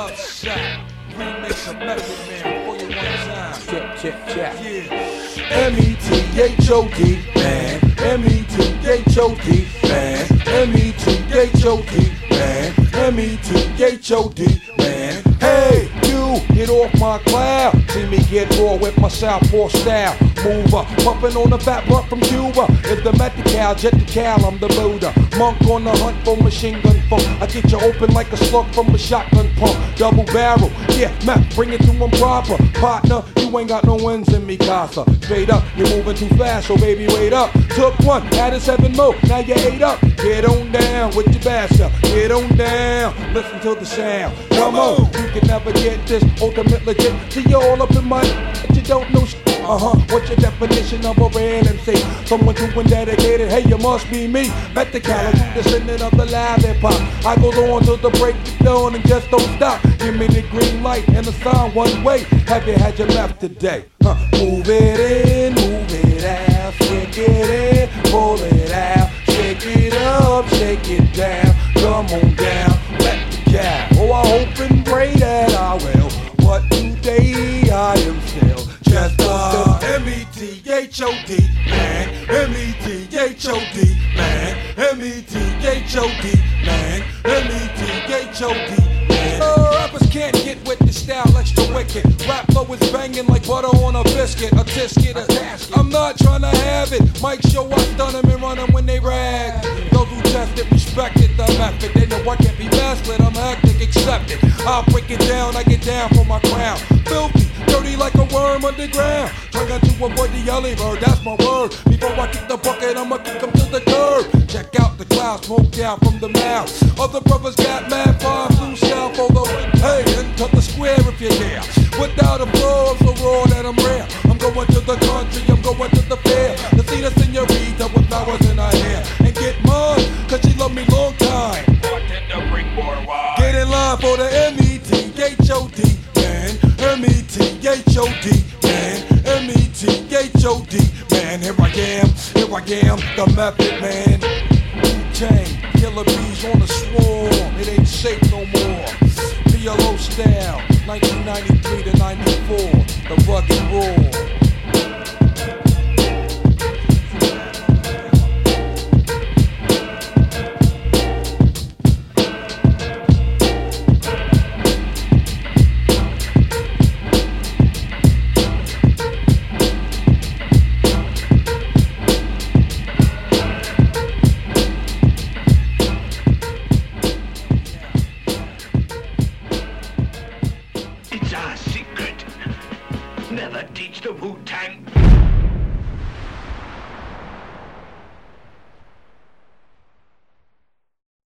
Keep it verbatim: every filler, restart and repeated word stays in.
Love Shot. Remix of Method Man for you one time. Check, check, check. Yeah. M E T H O D, man. M E T H O D, man. M E T H O D, man. M E T H O D, man. Hey, you, get off my cloud. See me get raw with my southpaw style. Mover, pumping on the fat butt from Cuba. It's the Medi-Cal, jet the Cal, I'm the Buddha. Monk on the hunt for machine gun funk. I get you open like a slug from a shotgun pump. Double barrel, yeah, man, bring it to them proper. Partner, you ain't got no wins in me, casa. Straight up, you're moving too fast, so baby, wait up. Took one, added seven more, now you eight up. Get on down with your bass up. Get on down, listen to the sound. Come on, you can never get this ultimate legit. See you all up in my, but you don't know shit. Uh-huh, what's your definition of a real M C? Someone true and dedicated, hey, you must be me. Met the caliber, descendant of the live hip-hop. I go on till the break of dawn and just don't stop. Give me the green light and the sign one way. Have you had your map today? Huh. Move it in, move it out, shake it in, pull it out, shake it up, shake it down, come on down, let the cow. Oh, I hope and pray that I will, but today I am still just a M E T H O D, man, M E T H O D, man, M E T H O D, man, M E T H O D, man. Uh, rappers can't get with the style extra wicked. Rap flow is banging like butter on a biscuit, a tisket, a tasket. I'm not trying to have it. Mike show I stun them and run them when they rag. Those who test it, respect it, the method. They know I can't be messed with, I'm hectic, accept it. I'll break it down, I get down for my crown. Filthy, dirty like a worm underground. Trying to avoid the early bird, that's my word. Before I kick the bucket, I'ma kick them to the curb. Check out the clouds, smoke out from the mouth. Other brothers got mad fire, flew south for the hey, into the square if you're there. Without a flow, I'm so raw that I'm rare. I'm going to the country, I'm going to the fair to see the senorita with flowers in her hair and get mine, cause she loved me long time. Get in line for the M E T H O D, man. M E T H O D, man. M E T H O D, man. Here I am, here I am, the method man. Wu-Tang, killer bees on the swarm. It ain't safe no more. P L O style, nineteen ninety-three to ninety-four, the rugged roar. It's our secret. Never teach the Wu-Tang.